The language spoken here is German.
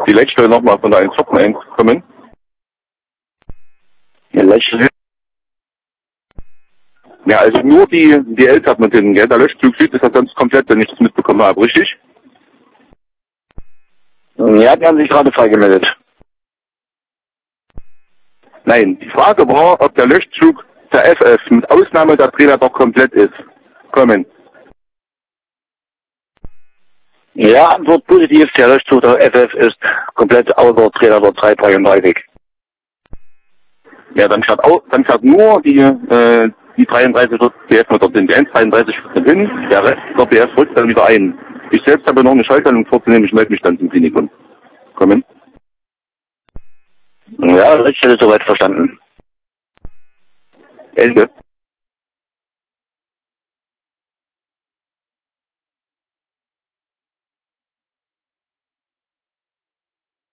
die Leitstelle nochmal von der 1.1 kommen. Ja, Leitstelle. Ja, also nur die LTAP mit dem Geld. Der Löschzug Süd ist das ganz komplett, wenn ich das mitbekommen habe, richtig? Ja, die haben sich gerade freigemeldet. Nein, die Frage war, ob der Löschzug der FF mit Ausnahme der Trainer doch komplett ist. Kommen. Ja, Antwort positiv, der Löschzug der FF ist komplett außer Trainer der 333. Ja, dann fährt nur die 33 BF mit den 133 hin, der Rest der BF rückt dann wieder ein. Ich selbst habe noch eine Schaltstellung vorzunehmen, ich melde mich dann zum Klinikum. Kommen. Ja, Leitstelle soweit verstanden. Ende.